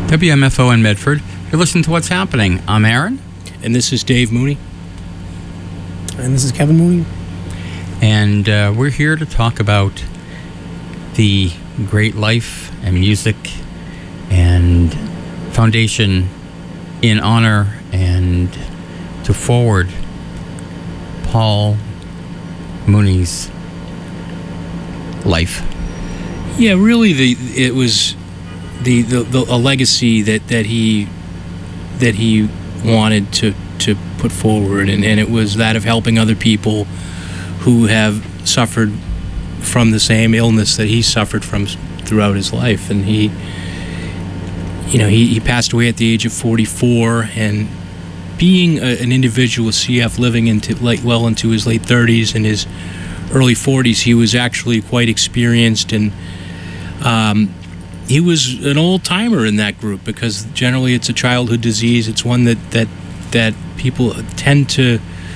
WMFO in Medford. You're listening to What's Happening. I'm Aaron. And this is Dave Mooney. And this is Kevin Mooney. And we're here to talk about the great life and music and foundation in honor and to forward Paul Mooney's life. Yeah, really, it was a legacy that he wanted to put forward, and it was that of helping other people who have suffered from the same illness that he suffered from throughout his life. And he passed away at the age of 44, and being an individual with CF living into his late 30s and his early 40s, he was actually quite experienced, and he was an old timer in that group, because generally it's a childhood disease. It's one that people tend to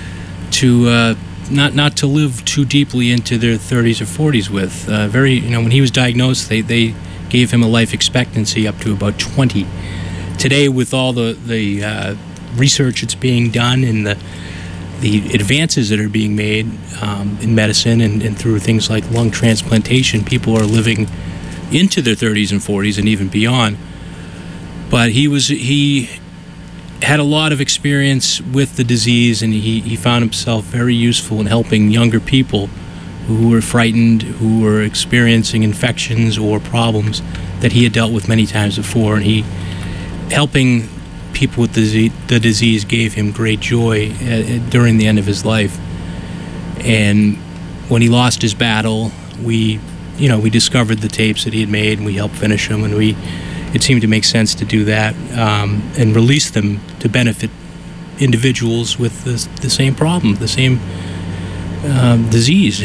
not to live too deeply into their 30s or 40s with. When he was diagnosed, they gave him a life expectancy up to about 20. Today, with all the research that's being done and the advances that are being made in medicine and through things like lung transplantation, people are living into their 30s and 40s and even beyond. But he had a lot of experience with the disease, and he found himself very useful in helping younger people who were frightened, who were experiencing infections or problems that he had dealt with many times before. And helping people with the disease gave him great joy during the end of his life. And when he lost his battle, we discovered the tapes that he had made, and we helped finish them, and it seemed to make sense to do that and release them to benefit individuals with the same problem, the same disease.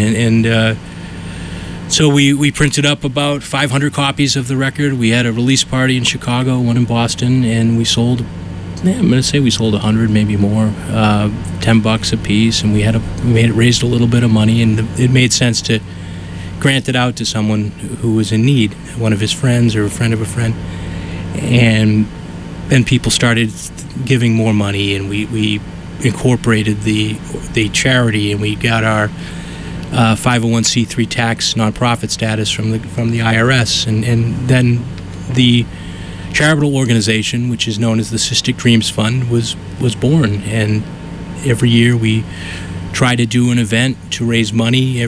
So we printed up about 500 copies of the record. We had a release party in Chicago, one in Boston, and we sold, I'm going to say we sold 100, maybe more, $10 a piece, and we raised a little bit of money, and it made sense to grant it out to someone who was in need, one of his friends or a friend of a friend. And then people started giving more money, and we incorporated the charity, and we got our 501c3 tax nonprofit status from the IRS, and then the charitable organization, which is known as the Cystic Dreams Fund, was born. And every year we try to do an event to raise money.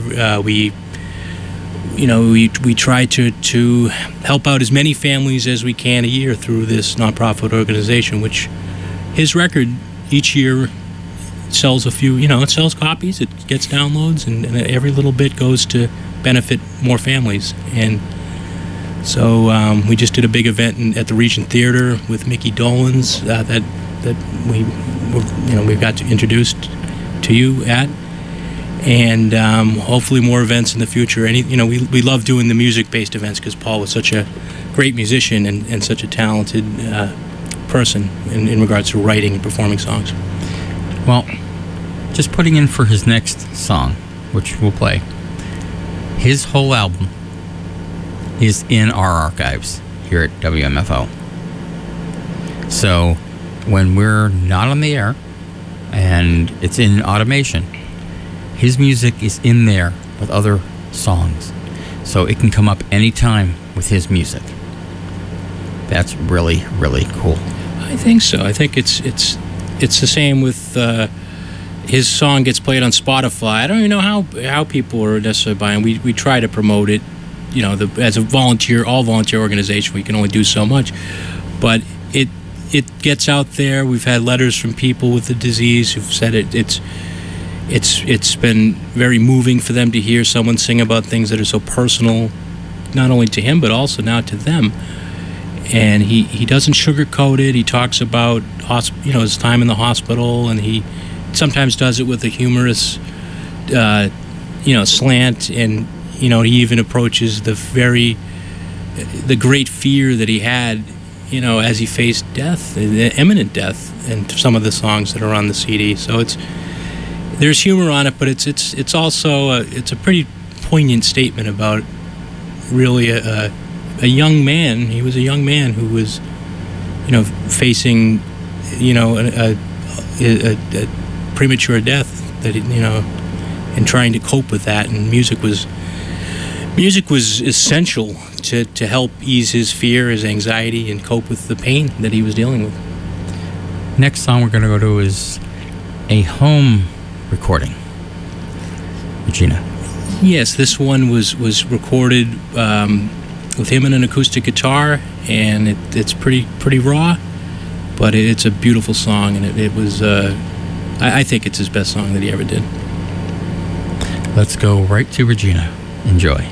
We try to help out as many families as we can a year through this nonprofit organization, which his record each year sells it sells copies, it gets downloads, and every little bit goes to benefit more families. And so we just did a big event at the Regent Theater with Mickey Dolenz that we got introduced to you at. And hopefully more events in the future. We love doing the music-based events because Paul was such a great musician and such a talented person in regards to writing and performing songs. Well, just putting in for his next song, which we'll play, his whole album is in our archives here at WMFO. So when we're not on the air and it's in automation, his music is in there with other songs, so it can come up anytime with his music. That's really, really cool. I think so. I think it's the same with his song gets played on Spotify. I don't even know how people are necessarily buying. We try to promote it, as a all volunteer organization. We can only do so much, but it gets out there. We've had letters from people with the disease who've said it's been very moving for them to hear someone sing about things that are so personal, not only to him but also now to them. And he doesn't sugarcoat it. He talks about his time in the hospital, and he sometimes does it with a humorous slant. And he even approaches the great fear that he had as he faced death, imminent death, in some of the songs that are on the CD. So there's humor on it, but it's also it's a pretty poignant statement about really a young man. He was a young man who was facing, a premature death, that and trying to cope with that. And music was essential to help ease his fear, his anxiety, and cope with the pain that he was dealing with. Next song we're going to go to is a home recording. Regina. Yes, this one was recorded with him and an acoustic guitar, and it's pretty raw, but it's a beautiful song, and it was I think it's his best song that he ever did. Let's go right to Regina. Enjoy.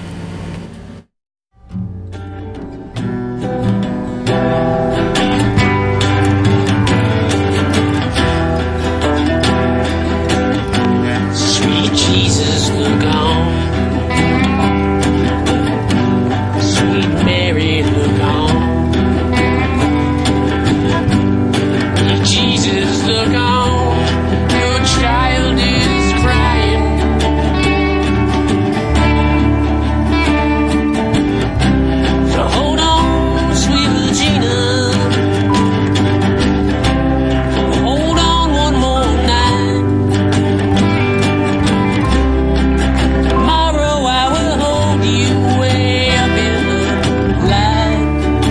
Sweet Jesus, look on. Sweet Mary, look on. Sweet Jesus, look on. Your child is crying. So hold on, sweet Regina. Hold on one more night. Tomorrow I will hold you way up in the light.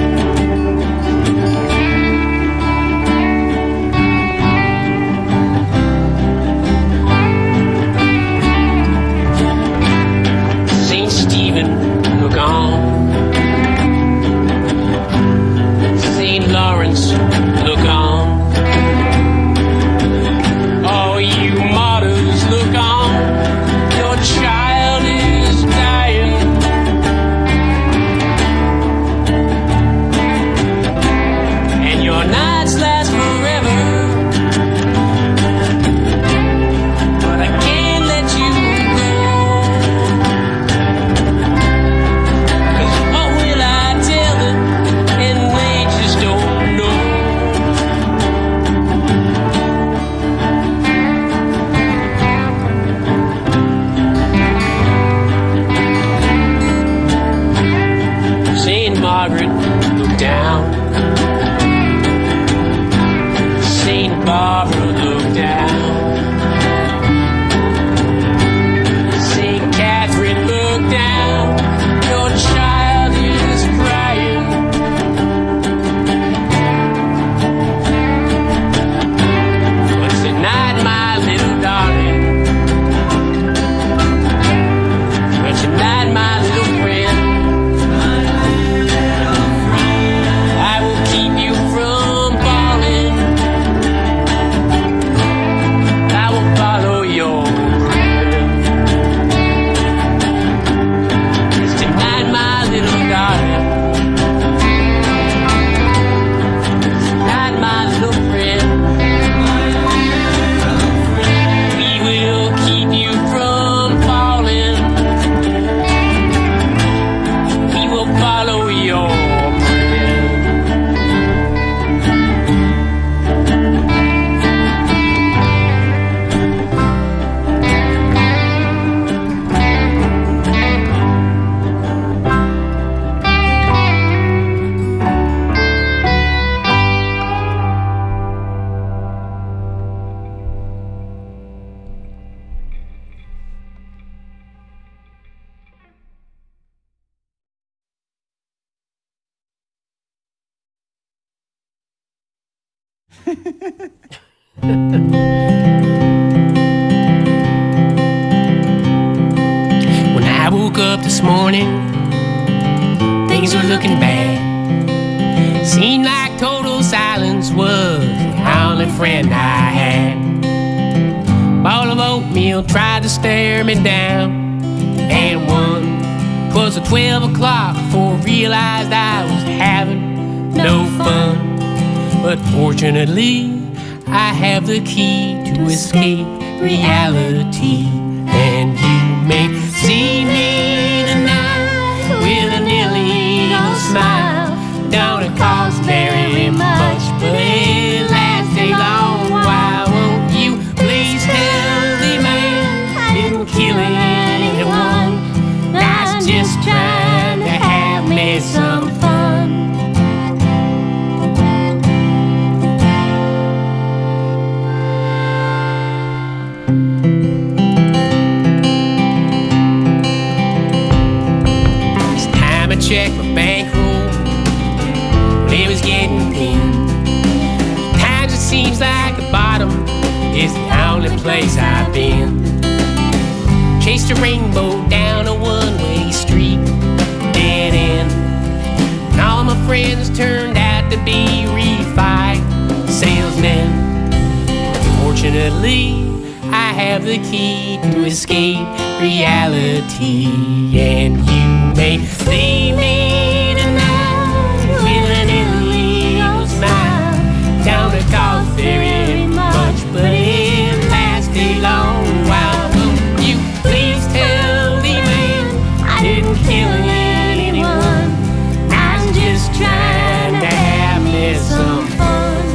Saint Stephen, look on. Saint Lawrence, look on. Oh, you martyrs, look on. Your child is dying. And your nights last forever. But I can't let you go. 'Cause what will I tell them? And they just don't know. Saint Margaret, look down. Saint Barbara, look down. Saint Catherine, look down. Your child is crying. But tonight, my little darling. But tonight, my little friend. I will keep you from falling. I will follow your prayer. It's tonight, my little darling. It's tonight, my little friend. We will keep you from falling. We will follow your prayer. When I woke up this morning, things were looking bad. Seemed like total silence was the only friend I had. Bowl of oatmeal tried to stare me down, and one 'twas at 12 o'clock before I realized I was having no fun. But fortunately, I have the key to escape reality, and you may see me tonight with a illegal smile. Don't it cost very much, but it lasts a long while. Won't you please tell the man didn't kill anyone? That's just trying to have me some fun. it was getting thin. Times it seems like the bottom is the only place I've been. Chased a rainbow down a one-way street, dead end. And all my friends turned out to be refi salesmen. Fortunately, I have the key to escape reality, and you may leave me tonight with an illegal smile. Don't it cost very much, but it lasts a long while. Will you please tell the man I didn't kill anyone? I was just trying to have me some fun.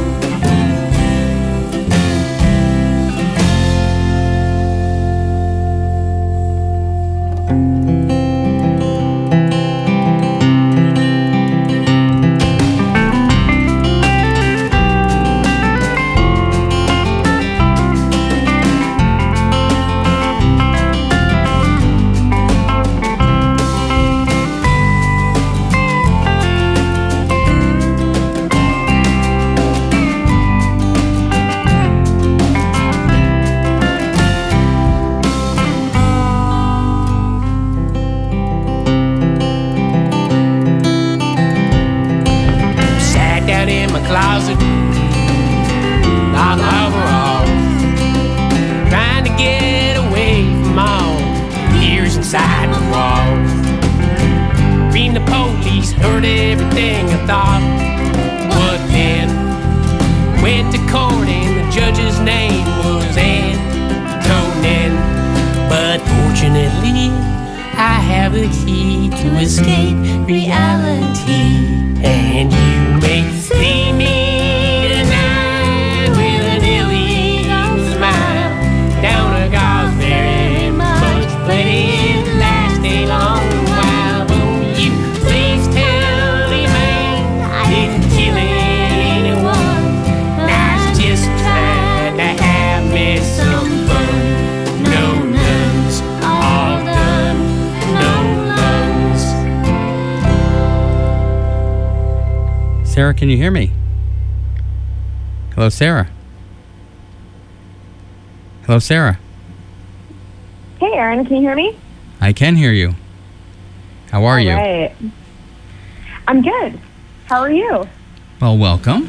Closet, long overalls, trying to get away from all the years inside the walls. Reading the police, heard everything I thought. What then? Went to court and the judge's name was Antonin. But fortunately, I have the key to escape reality, and you may see me tonight with an illegal smile. Down a cause very much, but it lasts a long while. Won't you please tell me, man, I didn't kill anyone. I was just trying to have me some fun. No nuns, all done, no nuns. Sarah, can you hear me? Hello, Sarah. Hello, Sarah. Hey, Aaron, can you hear me? I can hear you. How are you? All right. I'm good. How are you? Well, welcome.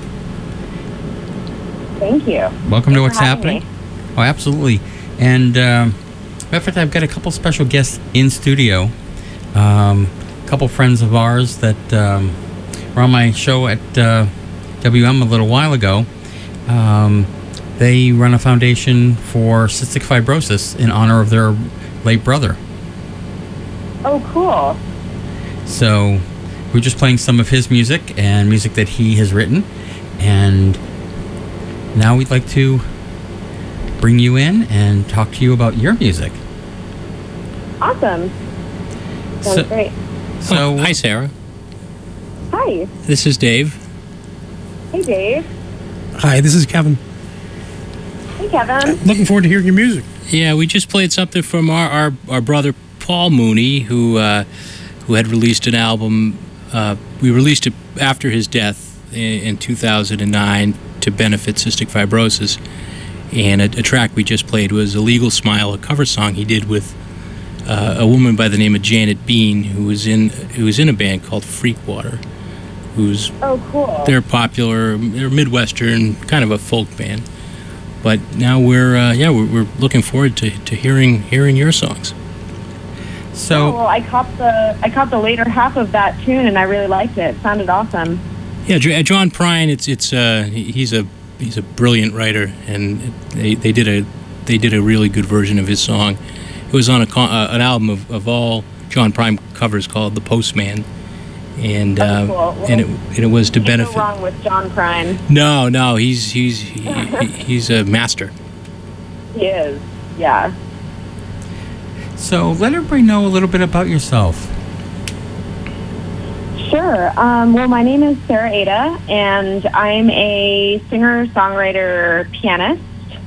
Thank you. Welcome to Thanks What's for having Happening. Oh, absolutely. And matter of fact, I've got a couple special guests in studio. A couple friends of ours that were on my show at WM a little while ago. They run a foundation for cystic fibrosis in honor of their late brother. Oh, cool. So we're just playing some of his music and music that he has written. And now we'd like to bring you in and talk to you about your music. Awesome. Sounds great. So, hi, Sarah. Hi. This is Dave. Hey, Dave. Hi, this is Kevin. Hey, Kevin. Looking forward to hearing your music. Yeah, we just played something from our brother Paul Mooney, who had released an album. We released it after his death in 2009 to benefit cystic fibrosis. And a track we just played was "A Legal Smile," a cover song he did with a woman by the name of Janet Bean, who was in a band called Freakwater, who's cool. They're popular. They're Midwestern, kind of a folk band. But now we're looking forward to hearing your songs. So well, I caught the later half of that tune and I really liked it. It sounded awesome. Yeah, John Prine. He's a brilliant writer, and they did a really good version of his song. It was on an album of all John Prine covers called "The Postman," and cool. Well, and it was to benefit. No wrong with John Prine. No, he's a master. He is, yeah. So let everybody know a little bit about yourself. Sure. Well, my name is Sarah Ada, and I'm a singer-songwriter pianist.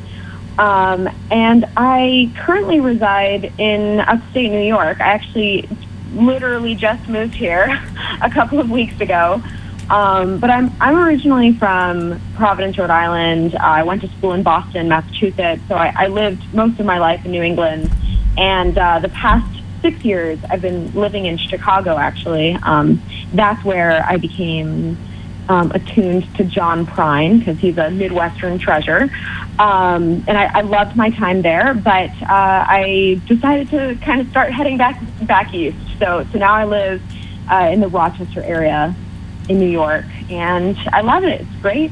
And I currently reside in upstate New York. I actually literally just moved here a couple of weeks ago. But I'm originally from Providence, Rhode Island. I went to school in Boston, Massachusetts. So I lived most of my life in New England. And the past 6 years, I've been living in Chicago, actually. That's where I became attuned to John Prine, because he's a Midwestern treasure. And I loved my time there, but I decided to kind of start heading back east. So now I live in the Rochester area in New York, and I love it. It's great.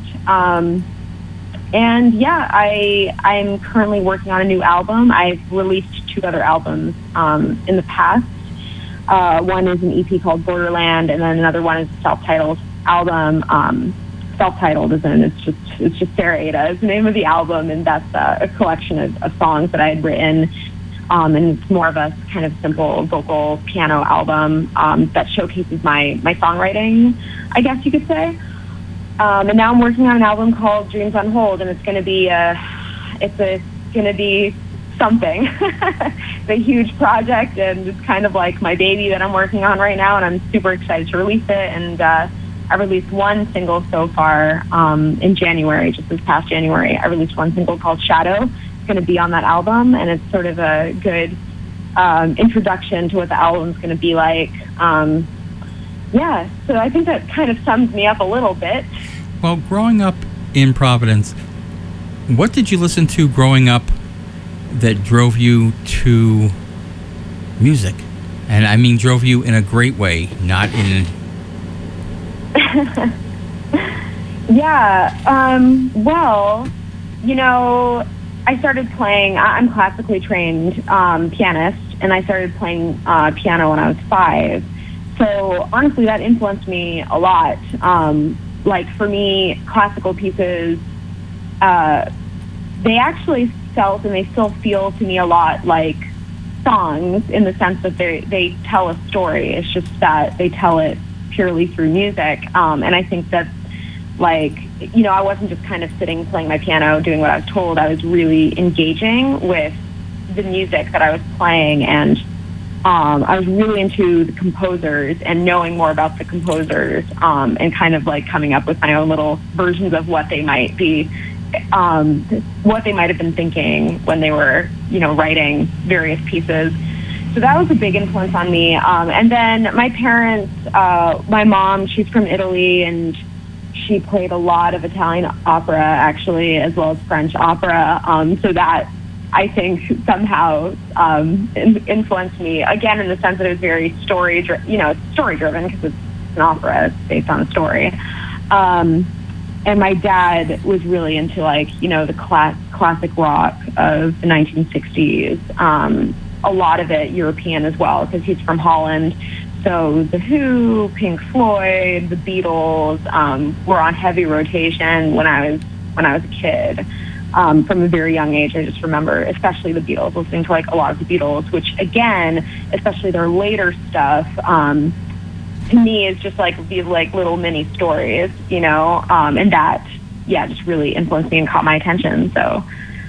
And yeah, I'm currently working on a new album. I've released 2 other albums in the past. One is an EP called Borderland, and then another one is a self-titled album. Self-titled as in it's just Sarah Ada is the name of the album, and that's a collection of songs that I had written. And it's more of a kind of simple vocal piano album that showcases my songwriting, I guess you could say. And now I'm working on an album called Dreams on Hold, and it's going to be something. It's a huge project, and it's kind of like my baby that I'm working on right now, and I'm super excited to release it. And I released one single so far in January, just this past January. I released one single called Shadow. It's going to be on that album, and it's sort of a good introduction to what the album's going to be like. Yeah, so I think that kind of sums me up a little bit. Well, growing up in Providence, what did you listen to growing up that drove you to music? And I mean drove you in a great way, not in... Yeah, well, you know, I started playing, I'm classically trained pianist, and I started playing piano when I was 5. So honestly, that influenced me a lot. Like for me, classical pieces, they actually felt and they still feel to me a lot like songs, in the sense that they tell a story. It's just that they tell it purely through music. And I think that, like, you know, I wasn't just kind of sitting playing my piano doing what I was told. I was really engaging with the music that I was playing, and I was really into the composers and knowing more about the composers, and kind of like coming up with my own little versions of what they might be, what they might have been thinking when they were, you know, writing various pieces. So that was a big influence on me. And then my parents, my mom, she's from Italy, and she played a lot of Italian opera, actually, as well as French opera. So that, I think, somehow influenced me, again, in the sense that it was very story-driven because it's an opera. It's based on a story. And my dad was really into, like, you know, the classic rock of the 1960s. A lot of it European as well, because he's from Holland. So The Who, Pink Floyd, the Beatles were on heavy rotation when I was a kid. From a very young age, I just remember, especially the Beatles, listening to like a lot of the Beatles, which again, especially their later stuff, to me is just like these like little mini stories, you know, and that, yeah, just really influenced me and caught my attention. So,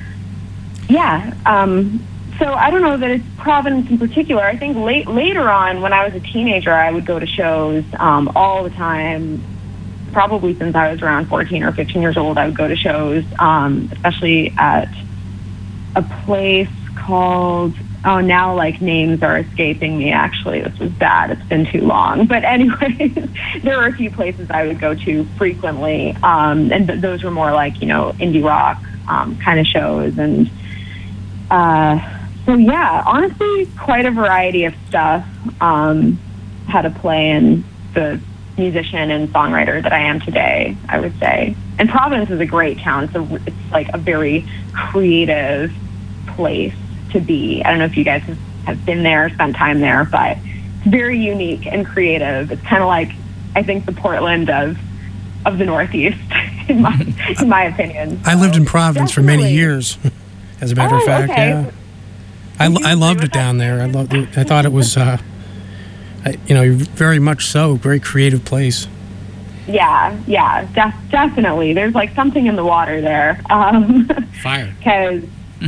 yeah. So I don't know that it's Providence in particular. I think later on, when I was a teenager, I would go to shows all the time. Probably since I was around 14 or 15 years old, I would go to shows, especially at a place called, now like names are escaping me, actually. This was bad. It's been too long. But anyways, there were a few places I would go to frequently, and those were more like, you know, indie rock kind of shows. And so, yeah, honestly, quite a variety of stuff how to play in the musician and songwriter that I am today, I would say. And Providence is a great town. It's like a very creative place to be. I don't know if you guys have been there, spent time there, but it's very unique and creative. It's kind of like, I think, the Portland of the Northeast, in my opinion. I lived in Providence for many years, as a matter of fact. Okay. Yeah, I loved it down there. I loved it. I thought it was, very much so, very creative place. Yeah, definitely. There's like something in the water there. Fire. Because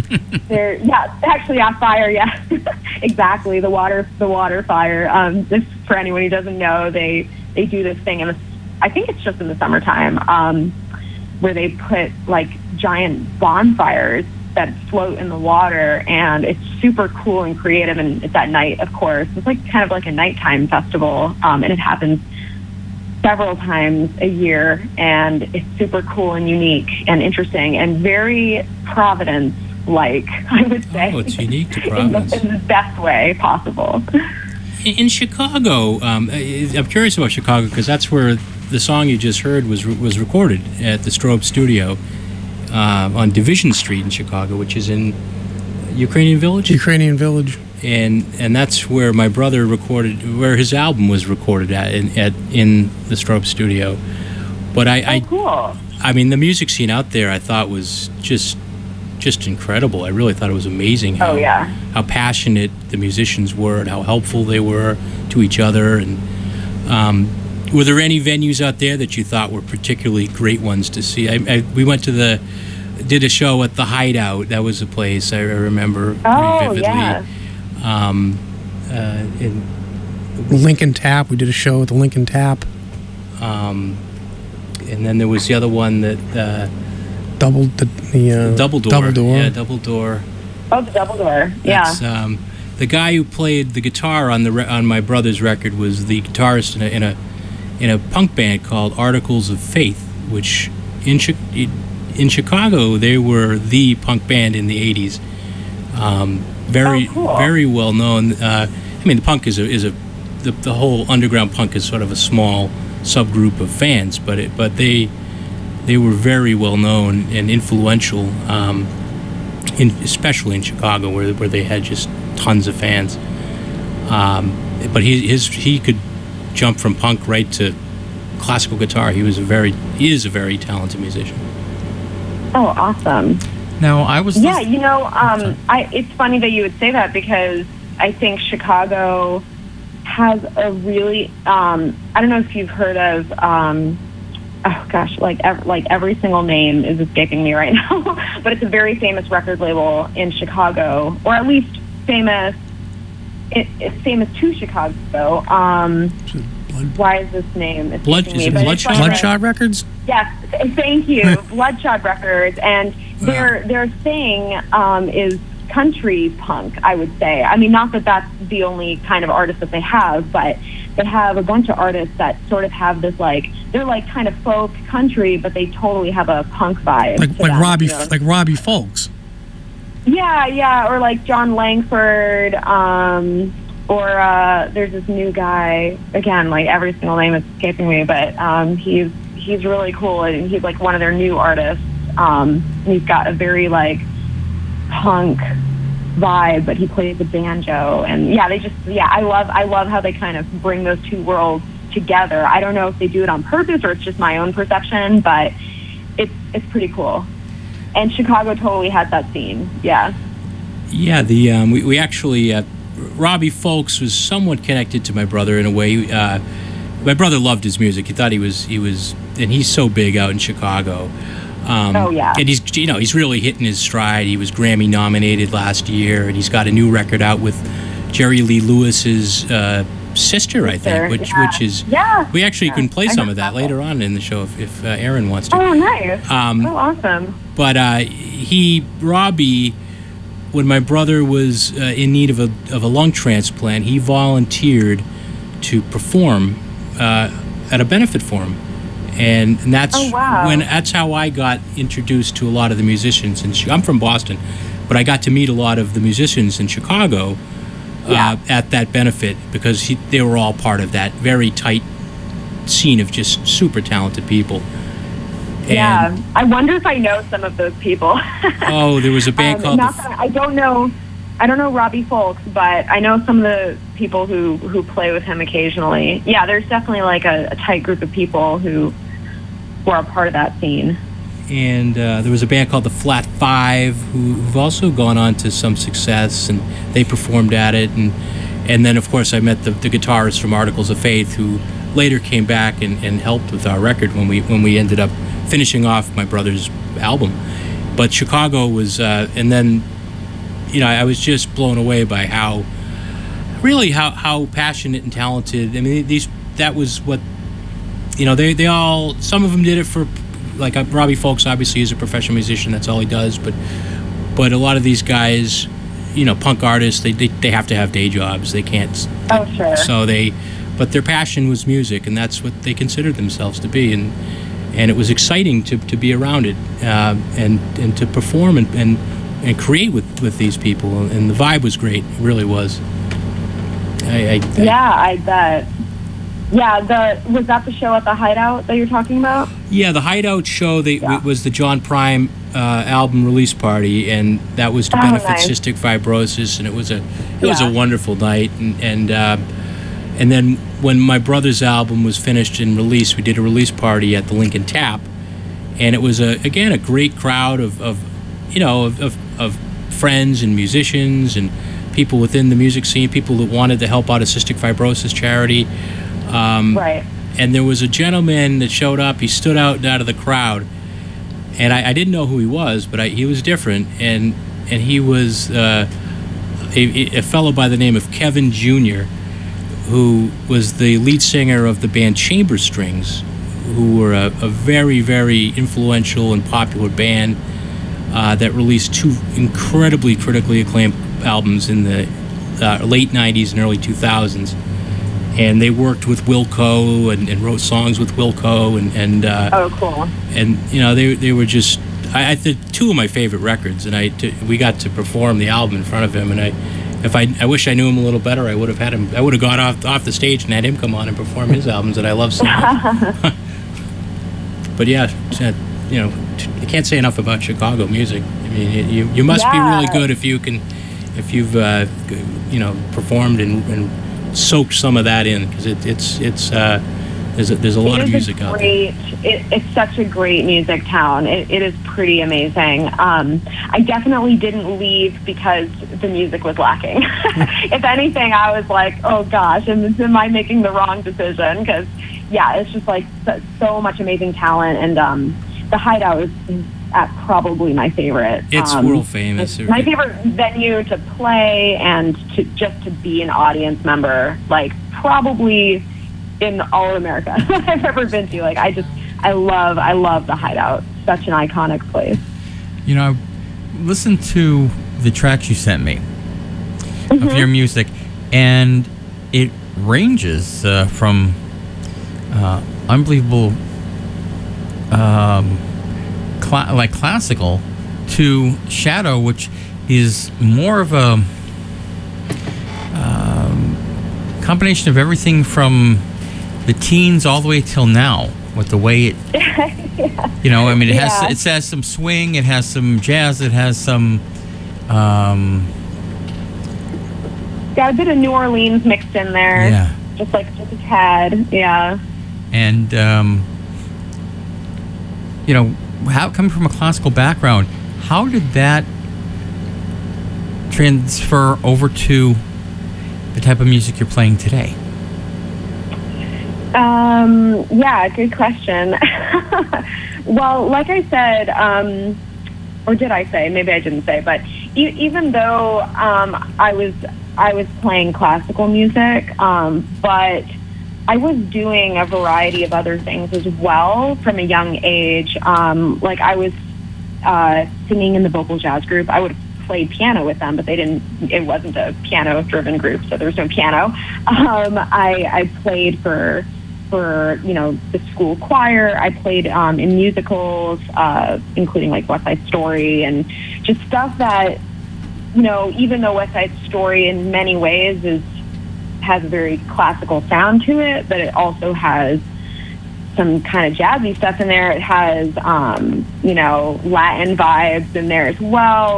fire. Yeah, exactly. The water fire. Just for anyone who doesn't know, they do this thing in I think it's just in the summertime, where they put like giant bonfires that float in the water, and it's super cool and creative, and it's at night, of course. It's like kind of like a nighttime festival, and it happens several times a year, and it's super cool and unique and interesting and very Providence-like, I would say. Oh, it's unique to Providence. in the best way possible. In Chicago, I'm curious about Chicago because that's where the song you just heard was recorded at the Strobe Studio on Division Street in Chicago, which is in Ukrainian Village. Ukrainian Village. And that's where my brother recorded, where his album was recorded in the Strobe Studio. But Cool. I mean, the music scene out there, I thought was just incredible. I really thought it was amazing how passionate the musicians were and how helpful they were to each other. And were there any venues out there that you thought were particularly great ones to see? We went to did a show at the Hideout. That was a place I remember pretty vividly. Yeah. In Lincoln Tap. We did a show at the Lincoln Tap. and then there was the other one that Double Door. Double Door. Yeah, Double Door. Oh, the Double Door. Yeah. That's, the guy who played the guitar on my brother's record was the guitarist in a punk band called Articles of Faith, which in Chicago they were the punk band in the '80s. Cool. Very well known. I mean, the punk is the whole underground punk is sort of a small subgroup of fans, but they were very well known and influential, especially in Chicago, where they had just tons of fans. But he could jump from punk right to classical guitar. He is a very talented musician. Oh, awesome. Now, I was... Yeah, it's funny that you would say that because I think Chicago has a really, I don't know if you've heard of, every single name is escaping me right now, but it's a very famous record label in Chicago, or at least famous to Chicago. Why is this name escaping me? Bloodshot Records? Yes, thank you. Bloodshot Records, and their thing is country punk, I would say. I mean, not that that's the only kind of artist that they have, but they have a bunch of artists that sort of have this they're like kind of folk country, but they totally have a punk vibe. Like Robbie Folks. Yeah, or like John Langford, or there's this new guy, again, like every single name is escaping me, but he's really cool, and he's like one of their new artists. He's got a very like punk vibe, but he plays the banjo, and I love how they kind of bring those two worlds together. I don't know if they do it on purpose or it's just my own perception, but it's pretty cool. And Chicago totally had that scene. Yeah, we actually Robbie Folks was somewhat connected to my brother in a way. My brother loved his music. He thought he was, and he's so big out in Chicago. And he's really hitting his stride. He was Grammy nominated last year, and he's got a new record out with Jerry Lee Lewis's sister, I think, which is we actually can play some of that later on in the show if Aaron wants to. Oh, nice! Awesome. But Robbie, when my brother was in need of a lung transplant, he volunteered to perform at a benefit for him. And that's that's how I got introduced to a lot of the musicians. I'm from Boston, but I got to meet a lot of the musicians in Chicago at that benefit because they were all part of that very tight scene of just super talented people. And I wonder if I know some of those people. There was a band called... I don't know Robbie Folks, but I know some of the people who play with him occasionally. Yeah, there's definitely like a tight group of people who are a part of that scene. And there was a band called the Flat Five who've also gone on to some success, and they performed at it. And then, of course, I met the guitarist from Articles of Faith who later came back and helped with our record when we ended up finishing off my brother's album. But Chicago was... and then... I was just blown away by how passionate and talented. I mean, that was what they all, some of them did it for, like Robbie Folks obviously is a professional musician, that's all he does, but a lot of these guys, punk artists, they have to have day jobs. They can't. Oh, sure. So but their passion was music, and that's what they considered themselves to be, and it was exciting to be around it, and to perform and create with these people, and the vibe was great. It really was. I bet. Yeah, was that the show at the Hideout that you're talking about? Yeah, the Hideout show. It was the John Prime album release party, and that was to benefit cystic fibrosis, and it was a wonderful night. And then when my brother's album was finished and released, we did a release party at the Lincoln Tap, and it was a great crowd of friends and musicians and people within the music scene, people that wanted to help out a cystic fibrosis charity. Right. And there was a gentleman that showed up. He stood out of the crowd, and I didn't know who he was, but he was different. And he was a fellow by the name of Kevin Jr., who was the lead singer of the band Chamber Strings, who were a very, very influential and popular band that released 2 incredibly critically acclaimed albums in the late 90s and early 2000s. And they worked with Wilco and wrote songs with Wilco and oh, cool. And they were just I did 2 of my favorite records, and we got to perform the album in front of him, and I wish I knew him a little better. I would have had him. I would have gone off the stage and had him come on and perform his albums that I love so much. But yeah, I can't say enough about Chicago music. I mean, you must be really good if you've performed and soaked some of that in, because there's a lot of music out there. It's such a great music town. It is pretty amazing. I definitely didn't leave because the music was lacking. If anything, I was like, oh gosh, am I making the wrong decision? Because it's just like so much amazing talent, and the Hideout is probably my favorite. It's world famous. It's my favorite venue to play and to be an audience member, like probably in all of America I've ever been to. Like I love the Hideout. Such an iconic place. I listened to the tracks you sent me of your music, and it ranges from unbelievable classical to Shadow, which is more of a combination of everything from the teens all the way till now, with the way it it has some swing, it has some jazz, it has some got a bit of New Orleans mixed in there, just a tad. And how, coming from a classical background, how did that transfer over to the type of music you're playing today? Good question. Well, like I said, or did I say? Maybe I didn't say. But even though I was playing classical music, but I was doing a variety of other things as well from a young age. Like I was singing in the vocal jazz group. I would have played piano with them, but it wasn't a piano-driven group, so there was no piano. I played for the school choir. I played in musicals, including like West Side Story, and just stuff that, even though West Side Story in many ways has a very classical sound to it, but it also has some kind of jazzy stuff in there. It has, Latin vibes in there as well.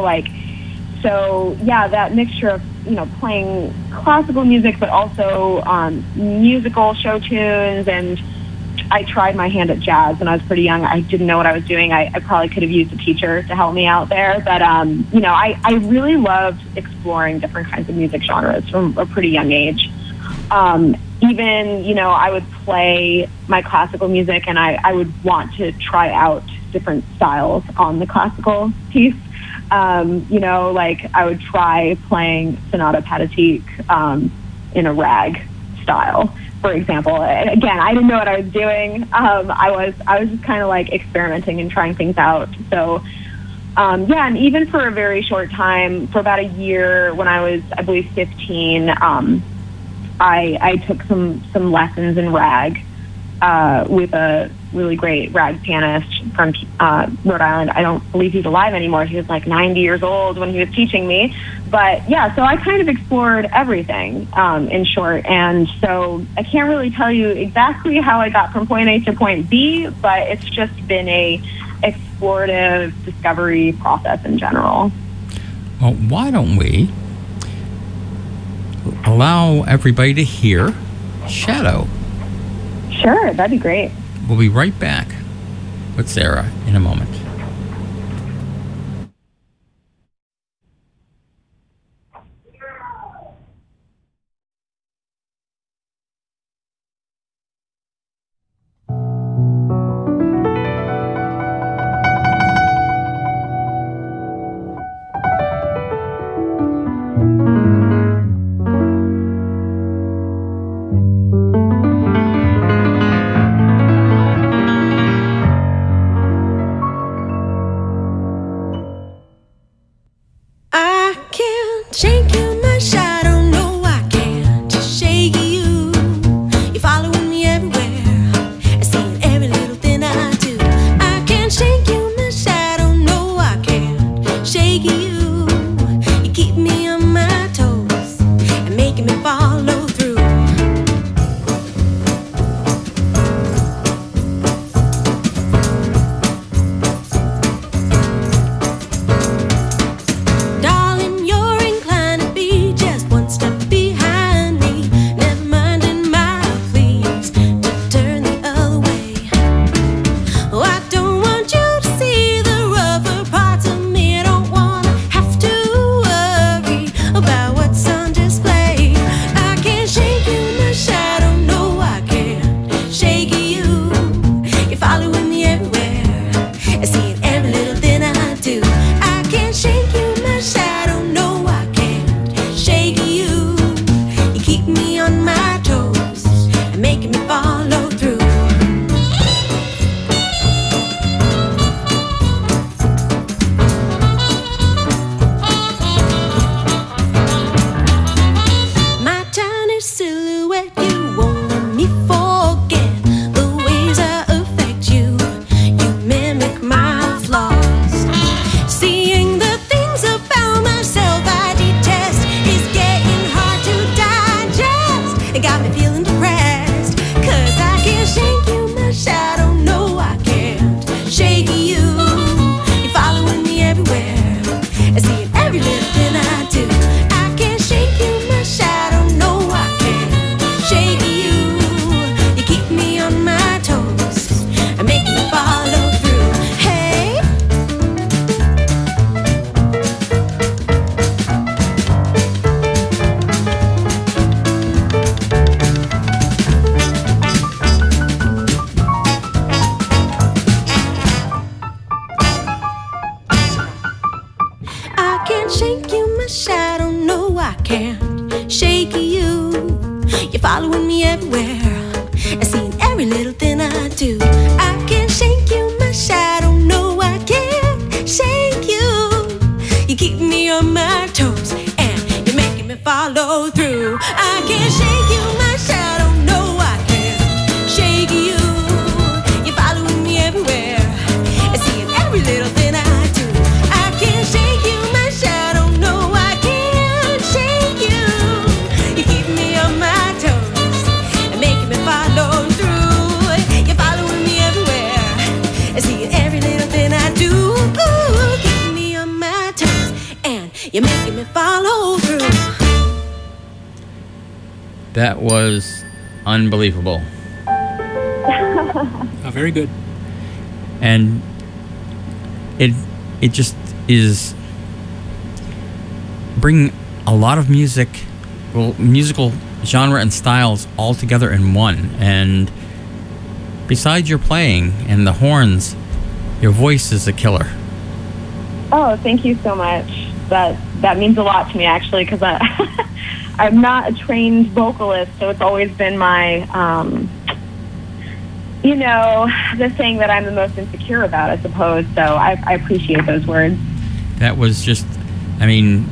That mixture of, playing classical music, but also musical show tunes. And I tried my hand at jazz when I was pretty young. I didn't know what I was doing. I probably could have used a teacher to help me out there. But, I really loved exploring different kinds of music genres from a pretty young age. Even, I would play my classical music, and I would want to try out different styles on the classical piece. I would try playing Sonata Pathétique in a rag style. for example. And again, I didn't know what I was doing. I was just kind of like experimenting and trying things out. So yeah, and even for a very short time, for about a year, when I was, I believe, 15, I took some lessons in rag with a really great rag pianist from Rhode Island. I don't believe he's alive anymore. He was like 90 years old when he was teaching me. But yeah, so I kind of explored everything, in short. And so I can't really tell you exactly how I got from point A to point B, but it's just been a explorative discovery process in general. Well, why don't we allow everybody to hear Shadow? Sure, that'd be great. We'll be right back with Sarah in a moment. That was unbelievable. Oh, very good. And it just is bringing a lot of musical genre and styles all together in one. And besides your playing and the horns, your voice is a killer. Oh, thank you so much. That means a lot to me, actually, because I'm not a trained vocalist, so it's always been my, the thing that I'm the most insecure about, I suppose. So I appreciate those words. That was just, I mean,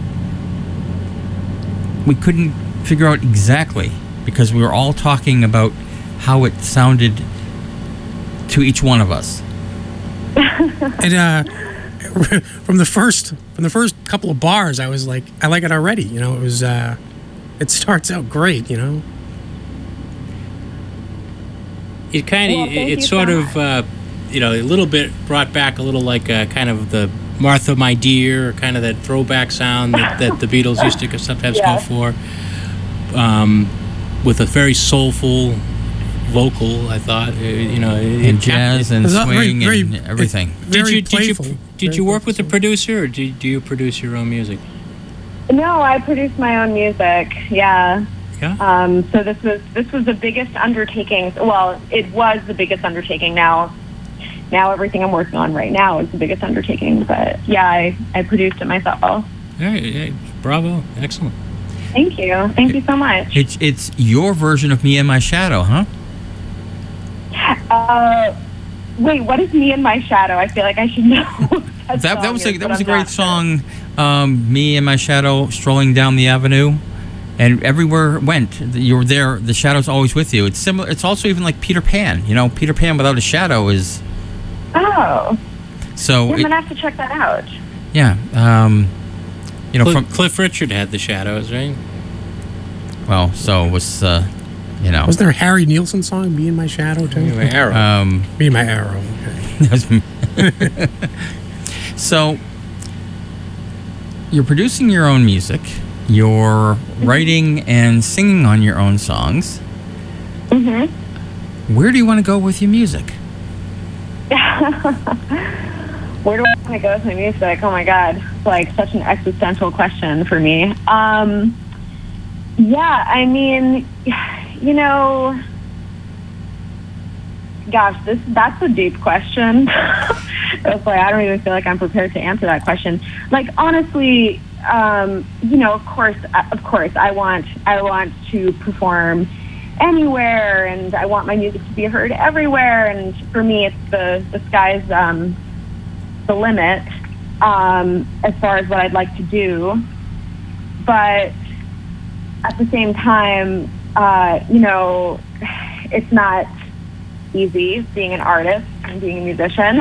we couldn't figure out exactly because we were all talking about how it sounded to each one of us. And from the first couple of bars, I was like, I like it already. You know, it was it starts out great. You know, It kind of, Well, thank it's you sort so of, a little bit brought back a little like kind of the Martha, My Dear, kind of that throwback sound that the Beatles used to sometimes Yeah. go for, with a very soulful vocal. I thought, And jazz and It was swing very- and everything. very playful. Did you work with a producer, or do you produce your own music? No, I produce my own music. Yeah. Yeah. So this was the biggest undertaking. Well, it was the biggest undertaking. Now everything I'm working on right now is the biggest undertaking. But yeah, I produced it myself. Hey, bravo, excellent. Thank you. Thank you so much. It's your version of Me and My Shadow, huh? Wait, what is Me and My Shadow? I feel like I should know. what That song was is, that but was a I'm great not sure. song. Me and My Shadow strolling down the avenue, and everywhere it went, you were there. The shadow's always with you. It's similar. It's also even like Peter Pan. You know, Peter Pan without a shadow is Oh, so. I'm gonna have to check that out. Yeah. From Cliff Richard had the shadows, right? well, so was Was there a Harry Nilsson song, "Me and My Shadow"? Too? Anyway, Arrow. Me and My Arrow. Okay. So you're producing your own music. You're writing and singing on your own songs. Mm-hmm. Where do you want to go with your music? Where do I want to go with my music? Oh my God, it's like such an existential question for me. Yeah, I mean, gosh, that's a deep question. It's like I don't even feel like I'm prepared to answer that question. Like honestly, of course, I want to perform anywhere, and I want my music to be heard everywhere. And for me, it's the sky's the limit as far as what I'd like to do. But at the same time, it's not easy being an artist and being a musician.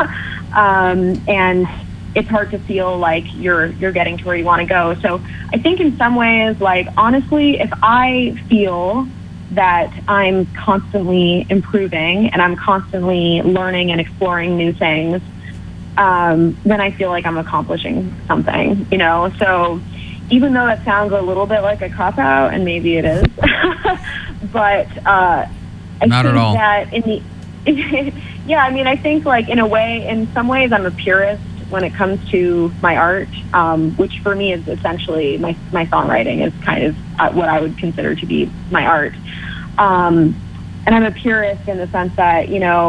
And it's hard to feel like you're getting to where you want to go. So I think in some ways, like, honestly, if I feel that I'm constantly improving and I'm constantly learning and exploring new things, then I feel like I'm accomplishing something, So even though that sounds a little bit like a cop-out, and maybe it is, but I Not think at all. that in the yeah, I mean, I think like in some ways I'm a purist when it comes to my art, which for me is essentially my songwriting is kind of what I would consider to be my art. And I'm a purist in the sense that,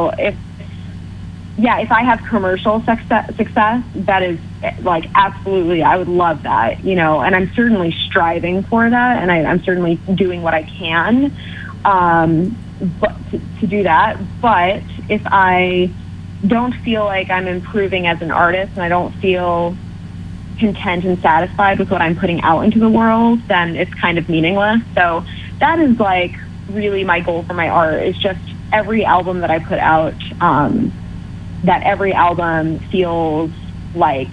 if I have commercial success, that is like absolutely, I would love that, and I'm certainly striving for that, and I'm certainly doing what I can but to do that. But if I don't feel like I'm improving as an artist and I don't feel content and satisfied with what I'm putting out into the world, then it's kind of meaningless. So that is like really my goal for my art, is just every album that I put out, that every album feels like,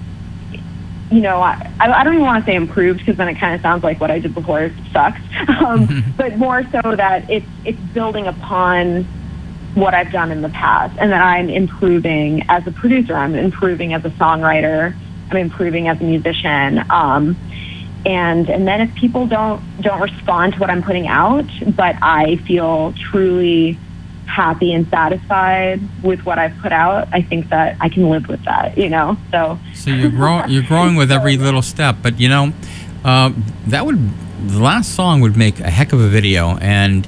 I don't even want to say improved, because then it kind of sounds like what I did before sucks. But more so that it's building upon what I've done in the past, and that I'm improving as a producer, I'm improving as a songwriter, I'm improving as a musician. And then if people don't respond to what I'm putting out, but I feel truly happy and satisfied with what I've put out, I think that I can live with that, So you're growing with every little step. But the last song would make a heck of a video. And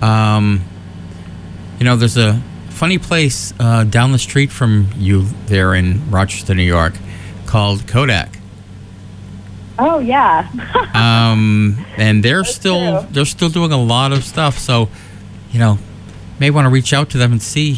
there's a funny place down the street from you there in Rochester, New York, called Kodak. Oh yeah. And they're That's still true. they're still doing a lot of stuff. So, may want to reach out to them and see,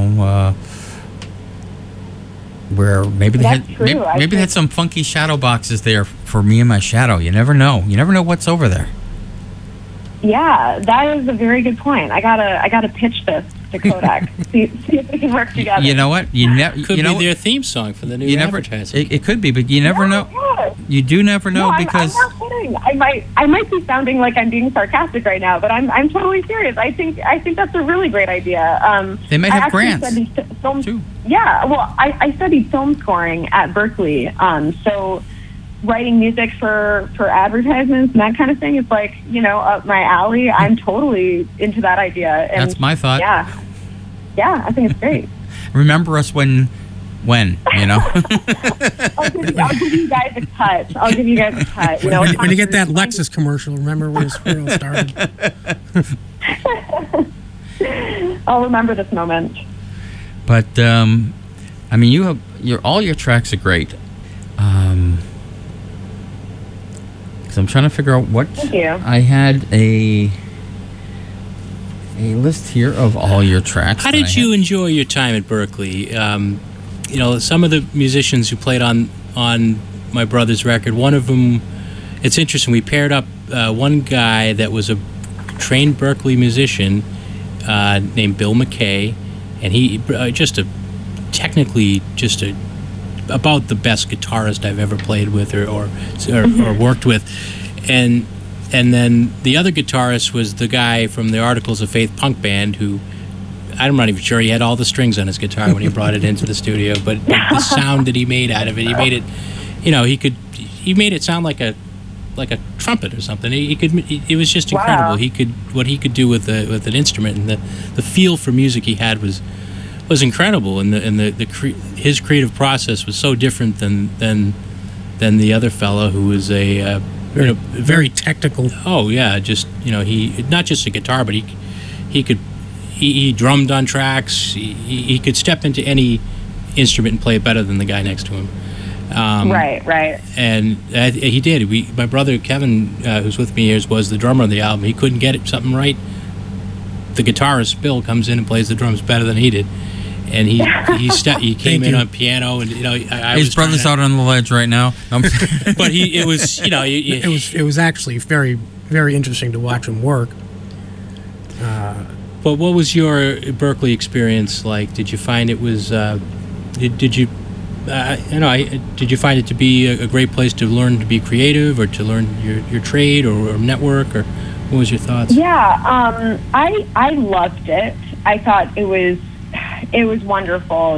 where maybe they That's had true. I maybe they had think- some funky shadow boxes there for me and my shadow. You never know. You never know what's over there. Yeah, that is a very good point. I gotta pitch this to Kodak. see if we can work together. You know what? You never. Could you know be their theme song for the new you never. advertising. It could be, but you never know. Yeah. You do never know No, because. I'm not kidding. I might be sounding like I'm being sarcastic right now, but I'm totally serious. I think that's a really great idea. They might I have actually grants, studied film, too. Yeah, well, I studied film scoring at Berkeley, so writing music for advertisements and that kind of thing is like up my alley. I'm totally into that idea. And That's my thought. Yeah, I think it's great. Remember us when. I'll give you guys a cut. When you get that Lexus commercial, remember where it all started. I'll remember this moment. But you have all your tracks are great. Because I'm trying to figure out what Thank you. I had a list here of all your tracks. How that I did you had. enjoy your time at Berkeley? Some of the musicians who played on my brother's record, one of them, it's interesting, we paired up one guy that was a trained Berkeley musician named Bill McKay, and he about the best guitarist I've ever played with or worked with, and then the other guitarist was the guy from the Articles of Faith punk band who I'm not even sure he had all the strings on his guitar when he brought it into the studio, but the sound that he made out of it, he made it, he made it sound like a trumpet or something. It was just incredible. Wow. What he could do with an instrument, and the feel for music he had was incredible, and his creative process was so different than the other fellow who was a Very technical. oh yeah, just he not just a guitar, but he drummed on tracks. He could step into any instrument and play it better than the guy next to him. Right. And he did. My brother Kevin, who's with me here, was the drummer on the album. He couldn't get something right. The guitarist Bill comes in and plays the drums better than he did, and he came in on piano, and I His was brother's out on the ledge right now. but it was It was actually very, very interesting to watch him work. But what was your Berkeley experience like? Did you find it was? Did you find it to be a great place to learn to be creative, or to learn your trade, or network, or what was your thoughts? Yeah, I loved it. I thought it was wonderful.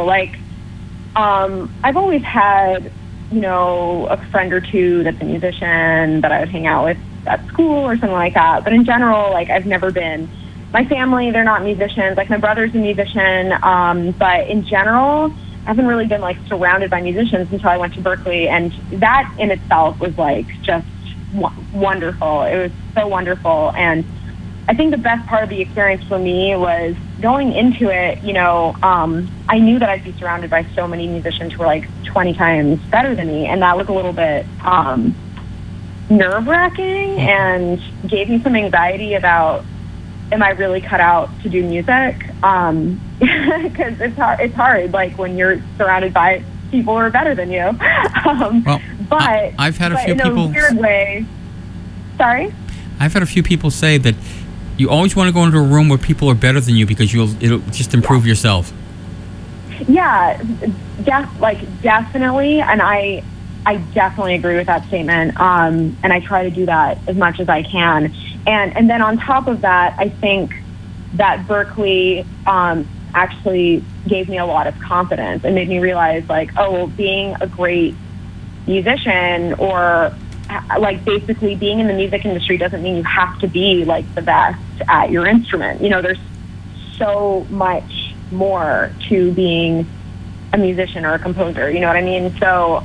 I've always had a friend or two that's a musician that I would hang out with at school or something like that. But in general, I've never been. My family, they're not musicians. My brother's a musician, but in general, I haven't really been surrounded by musicians until I went to Berkeley, and that in itself was just wonderful. It was so wonderful, and I think the best part of the experience for me was going into it. I knew that I'd be surrounded by so many musicians who were 20 times better than me, and that was a little bit nerve-wracking and gave me some anxiety about, am I really cut out to do music? Because it's hard when you're surrounded by people who are better than you. But I've had a few in people. a weird way. Sorry? I've had a few people say that you always want to go into a room where people are better than you because it'll just improve yourself. Yeah, definitely, and I definitely agree with that statement. And I try to do that as much as I can. And then on top of that, I think that Berkeley actually gave me a lot of confidence and made me realize, being a great musician, or basically being in the music industry doesn't mean you have to be the best at your instrument. There's so much more to being a musician or a composer. You know what I mean? So,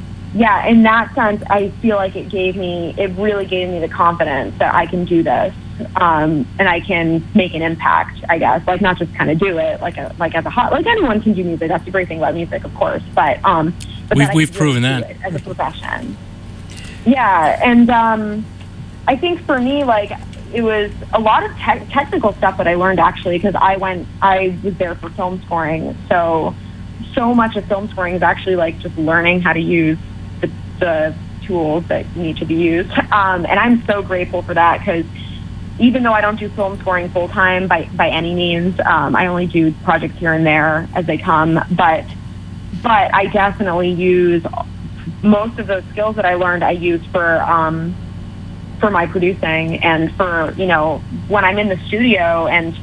yeah, in that sense, I feel like it really gave me the confidence that I can do this and I can make an impact, I guess, like not just kind of do it like as a like anyone can do music. That's the great thing about music, of course, but we've proven that as a profession. Yeah, and I think for me, like, it was a lot of technical stuff that I learned, actually, because I was there for film scoring. So much of film scoring is actually like just learning how to use the tools that need to be used. And I'm so grateful for that, because even though I don't do film scoring full time by any means, I only do projects here and there as they come. But I definitely use most of those skills that I learned. I use for my producing, and for, you know, when I'm in the studio, and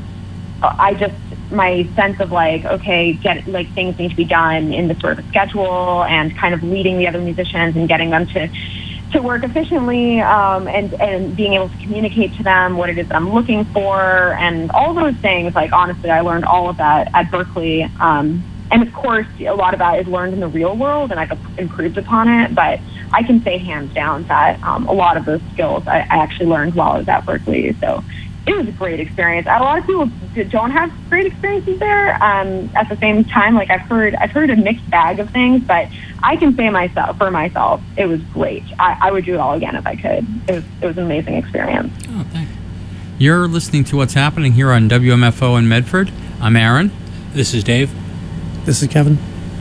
my sense of like, okay, things need to be done in this sort of schedule, and kind of leading the other musicians and getting them to work efficiently, and being able to communicate to them what it is that I'm looking for, and all those things. Like, honestly, I learned all of that at Berklee. And of course, a lot of that is learned in the real world, and I've improved upon it. But I can say hands down that a lot of those skills I actually learned while I was at Berklee. So it was a great experience. A lot of people don't have great experiences there. At the same time, like, I've heard a mixed bag of things, but I can say for myself, it was great. I would do it all again if I could. It was an amazing experience. Oh, thanks. You're listening to What's Happening here on WMFO in Medford. I'm Aaron. This is Dave. This is Kevin.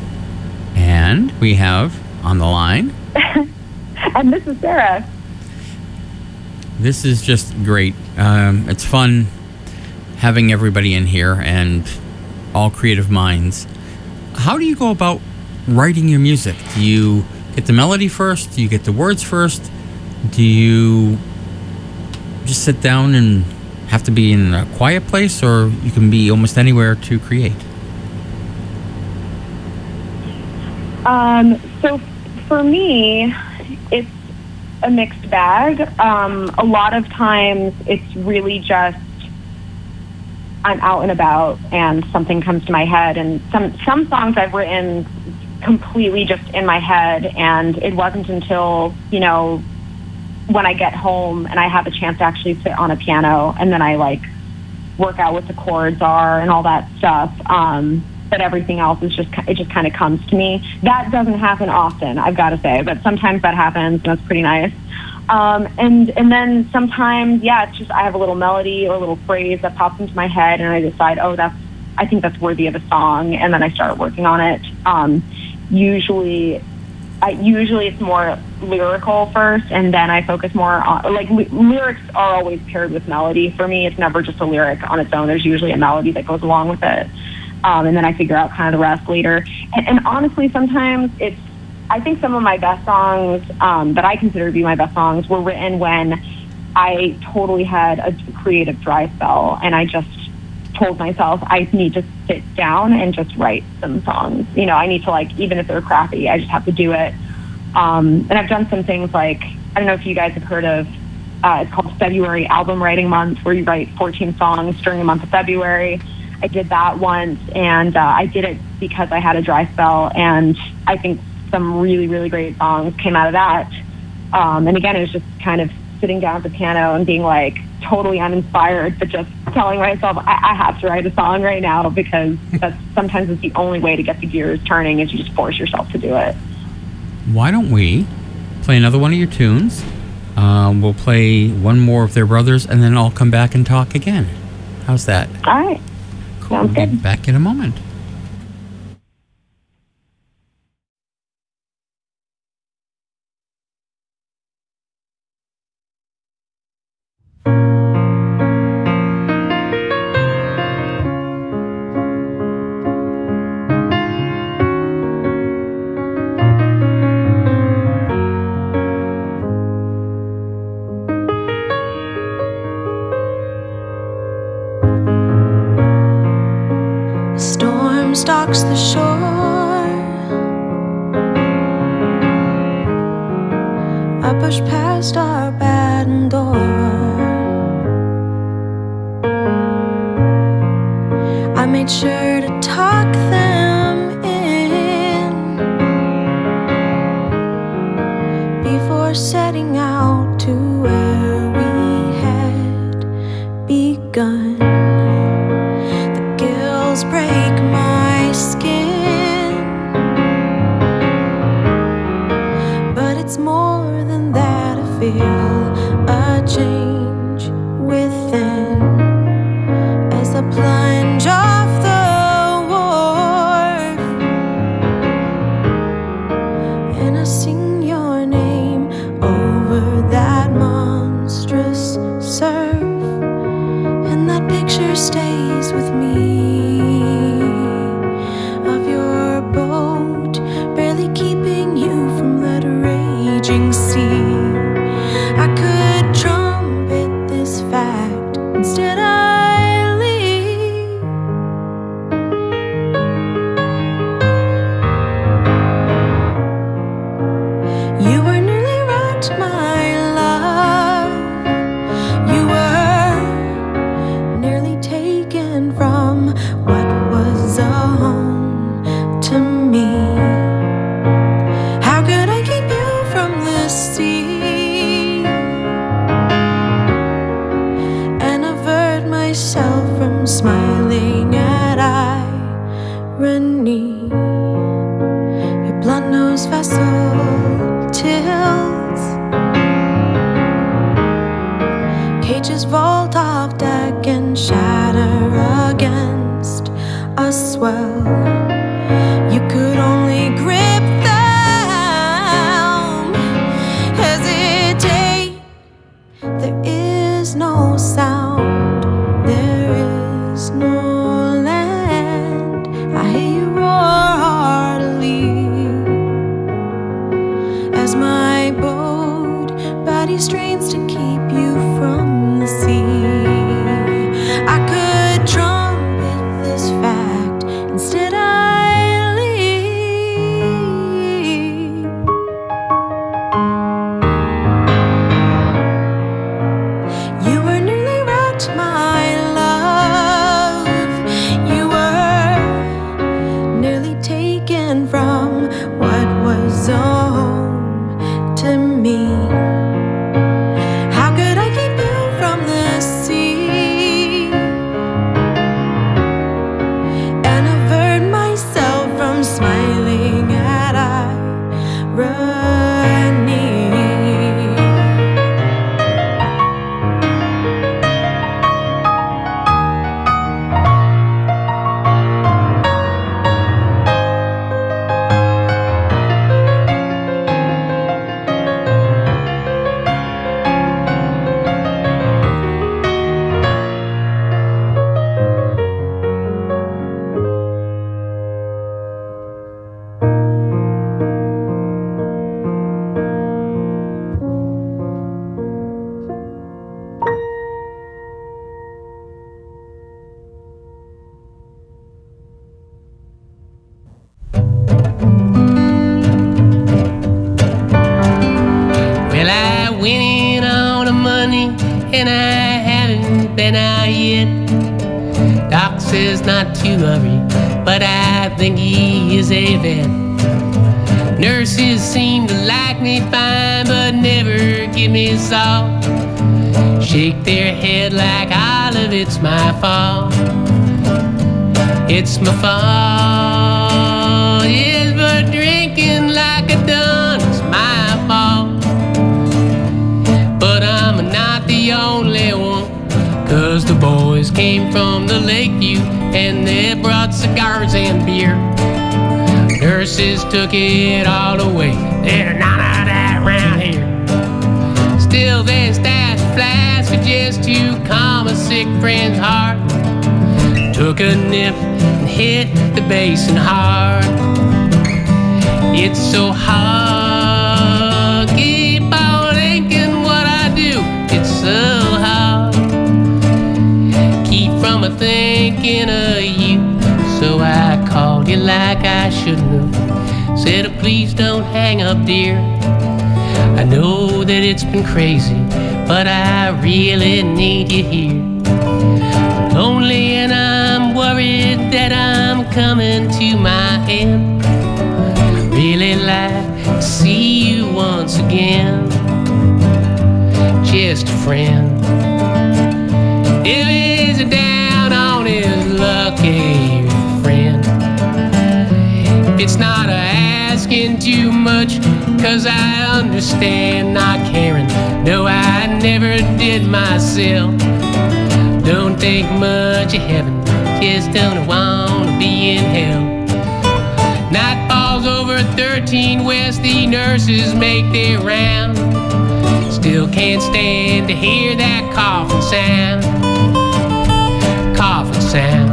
And we have on the line. And this is Sarah. This is just great. It's fun having everybody in here and all creative minds. How do you go about writing your music? Do you get the melody first? Do you get the words first? Do you just sit down and have to be in a quiet place, or you can be almost anywhere to create? So for me, it's a mixed bag. A lot of times it's really just I'm out and about and something comes to my head, and some songs I've written completely just in my head, and it wasn't until, you know, when I get home and I have a chance to actually sit on a piano and then I like work out what the chords are and all that stuff, but everything else is just kind of comes to me. That doesn't happen often, I've got to say, but sometimes that happens, and that's pretty nice. And then sometimes, yeah, it's just I have a little melody or a little phrase that pops into my head, and I decide, I think that's worthy of a song, and then I start working on it. Usually it's more lyrical first, and then I focus more on, like, lyrics are always paired with melody for me. It's never just a lyric on its own. There's usually a melody that goes along with it. And then I figure out kind of the rest later. And honestly, sometimes I think some of my best songs that I consider to be my best songs were written when I totally had a creative dry spell, and I just told myself I need to sit down and just write some songs. You know, I need to, like, even if they're crappy, I just have to do it. And I've done some things like, I don't know if you guys have heard of, it's called February Album Writing Month, where you write 14 songs during the month of February. I did that once, and I did it because I had a dry spell, and I think some really, really great songs came out of that. And again, it was just kind of sitting down at the piano and being like totally uninspired, but just telling myself I have to write a song right now, because sometimes it's the only way to get the gears turning, is you just force yourself to do it. Why don't we play another one of your tunes? We'll play one more of Their Brothers, and then I'll come back and talk again. How's that? All right. Cool. Sounds We'll be good. back in a moment. Storm stalks the shore. I push past our batten door. I made sure to tuck them in before setting out to where we head. Your blunt-nosed vessel tilts. Cages vault off deck and shatter against a swell. You could only grip them, hesitate. There is no sound, there is no land. I hear you roar heartily as my boat body strains to keep you from the sea. I could trumpet this fact, instead I leave. You were nearly wrecked, my love. You were nearly taken from what was home to me. How could I keep you from the sea and avert myself from smiling at irony? Well, I went in on a Monday and I haven't been out yet. Doc says not to hurry, but I think he is a vet. Nurses seem to like me fine, but never give me salt. Shake their head like all of it's my fault. It's my fault, yes, but drinking like I done is my fault. But I'm not the only one, 'cause the boys came from the Lakeview and they brought cigars and beer. Nurses took it all away, there's none of that around here. Still they stashed a flask just to calm a sick friend's heart. Took a nip and hit the basin hard. It's so hard, keep on thinking what I do. It's so hard, keep from a thinking of you. So I called you like I shouldn't have. Said, oh, please don't hang up, dear. I know that it's been crazy, but I really need you here. Lonely and I'm worried that I'm coming to my end. Really like to see you once again. Just a friend. If he's down on his lucky friend, it's not asking too much, 'cause I understand not caring. No, I never did myself. Don't think much of heaven, just don't wanna be in hell. Night falls over 13 West, the nurses make their round. Still can't stand to hear that coughing sound. Coughing sound.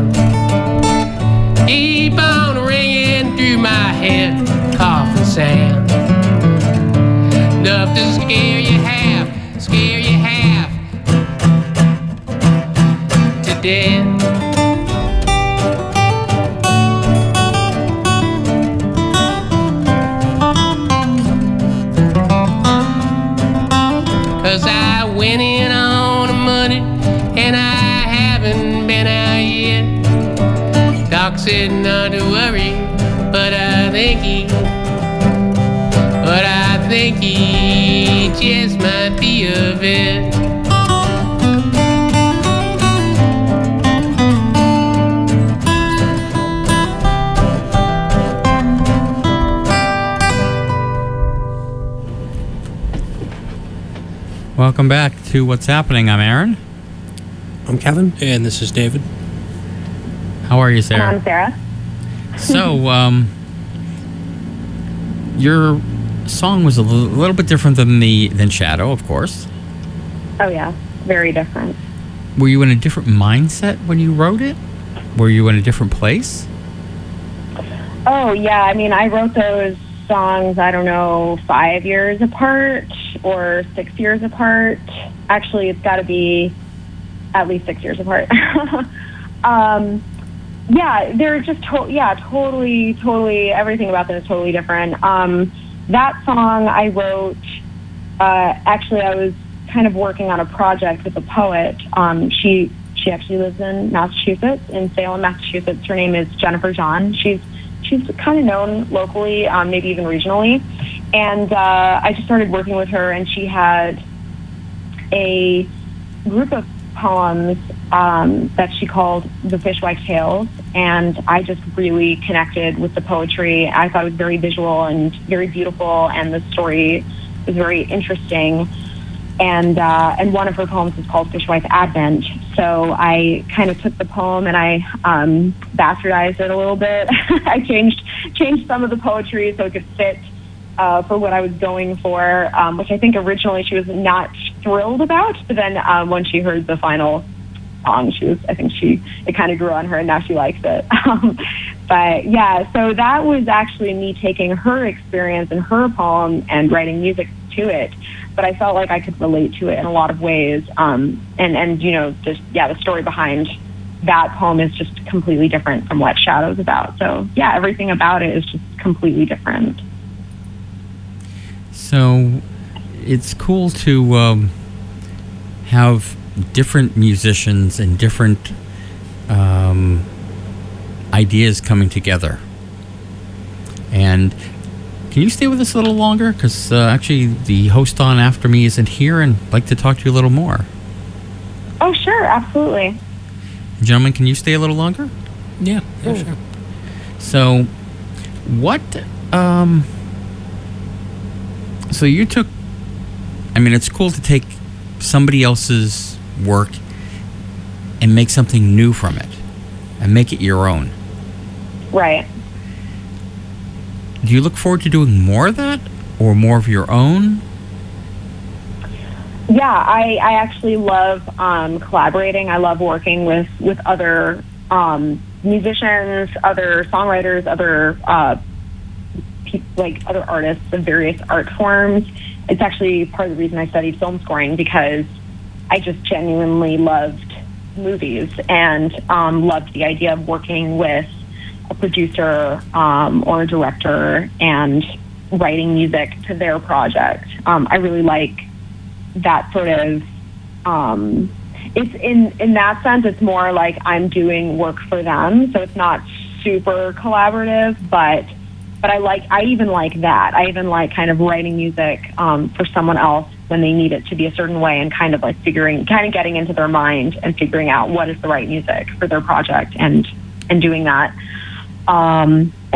Keep on ringing through my head. Coughing sound. Enough to scare you half to death. I went in on a Monday and I haven't been out yet. Doc said not to worry, but I think he just might be a vet. Welcome back to What's Happening. I'm Aaron. I'm Kevin. And this is David. How are you, Sarah? I'm Sarah. So, your song was a little bit different than Shadow, of course. Oh yeah, very different. Were you in a different mindset when you wrote it? Were you in a different place? Oh yeah, I mean, I wrote those songs, I don't know, 5 years apart or 6 years apart. Actually, it's got to be at least 6 years apart. Yeah, they're just totally everything about them is totally different. That song I wrote, actually I was kind of working on a project with a poet. She actually lives in Massachusetts, in Salem, Massachusetts. Her name is Jennifer John. She's kind of known locally, maybe even regionally. And I just started working with her, and she had a group of poems that she called The Fishwife Tales, and I just really connected with the poetry. I thought it was very visual and very beautiful, and the story was very interesting. And one of her poems is called Fishwife Advent. So I kind of took the poem and I bastardized it a little bit. I changed some of the poetry so it could fit for what I was going for, which I think originally she was not thrilled about. But then when she heard the final song, it kind of grew on her, and now she likes it. But yeah, so that was actually me taking her experience and her poem and writing music to it. But I felt like I could relate to it in a lot of ways. And you know, the story behind that poem is just completely different from what Shadow's about. So yeah, everything about it is just completely different. So it's cool to have different musicians and different ideas coming together. And can you stay with us a little longer? Because actually the host on after me isn't here, and I'd like to talk to you a little more. Oh, sure, absolutely. Gentlemen, can you stay a little longer? Yeah, sure. So, what... so you took... I mean, it's cool to take somebody else's work and make something new from it and make it your own. Right. Do you look forward to doing more of that or more of your own? Yeah, I actually love collaborating. I love working with other musicians, other songwriters, other other artists of various art forms. It's actually part of the reason I studied film scoring, because I just genuinely loved movies and loved the idea of working with a producer or a director and writing music to their project. I really like that sort of, it's in that sense, it's more like I'm doing work for them. So it's not super collaborative, but I even like that. I even like kind of writing music for someone else when they need it to be a certain way, and kind of getting into their mind and figuring out what is the right music for their project and doing that. And